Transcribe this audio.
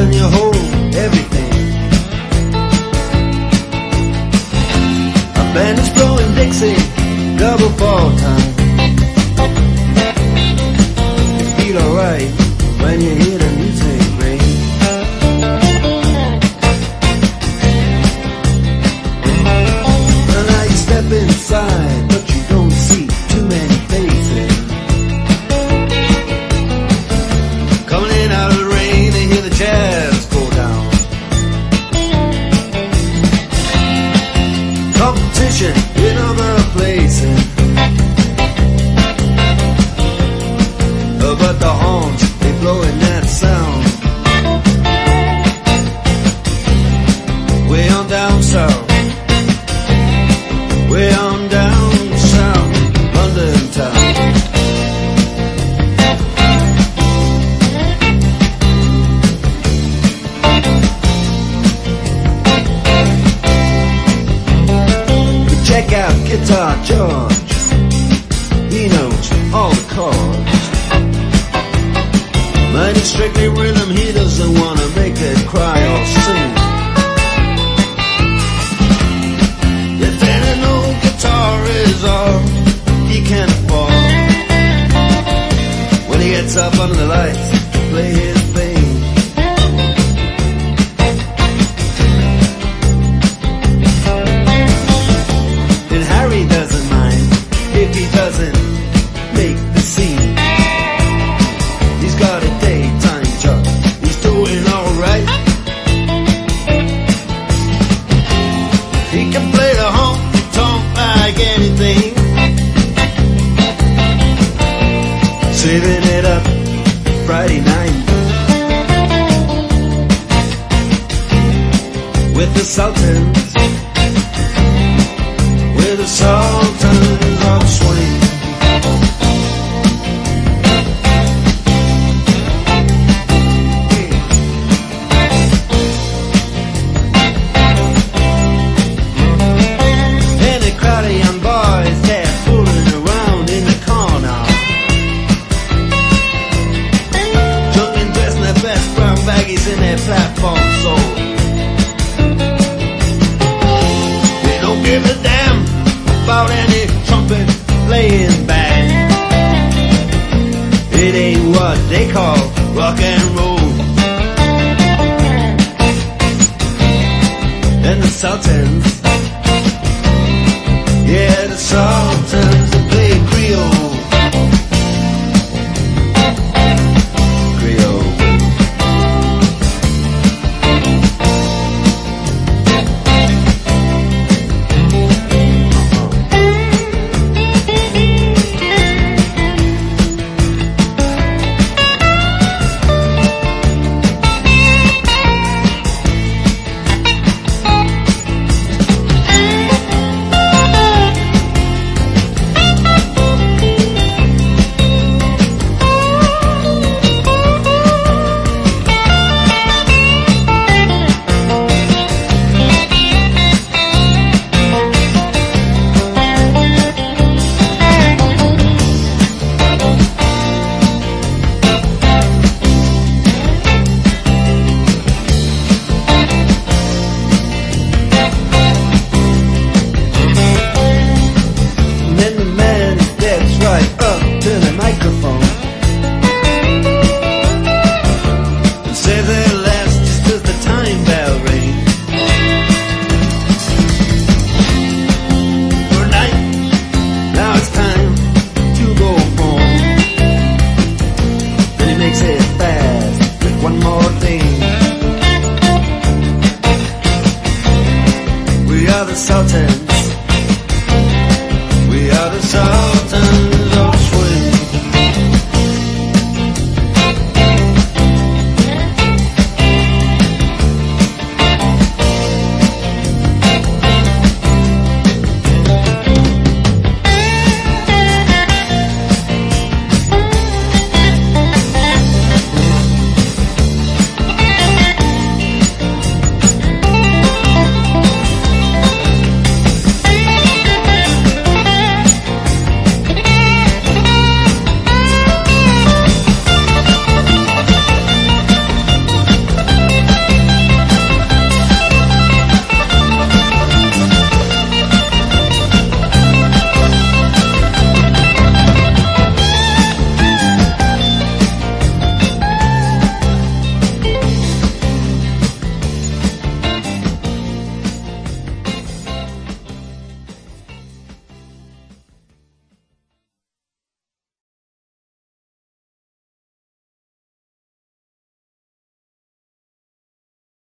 and you hold everything. A band is blowing Dixie, double fall time. You feel alright when you hear the music ring. And now you step inside, but you don't see too many faces. Coming in out of the rain, they hear the jazz go down. Competition in other places, but the horns, they blowing that sound. Way on down south, way on down south, London town. Check out Guitar George, he knows all the chords. But it's strictly rhythm, he doesn't wanna make it cry or sing. If any old guitar is all he can afford, when he gets up under the lights to play his thing. And Harry doesn't mind if he doesn't make the scene. He's got a daytime job, he's doing alright. He can play the honky-tonk like anything, saving it up Friday night with the Sultans, with the Sultans of Swing. Young boys, they're fooling around in the corner, drunken, dressed in their best brown baggies in their platform soles. They don't give a damn about any trumpet playing band. It ain't what they call rock and roll. And the Sultans, yeah, the Sultans, they play Creole. Creole. Sultan.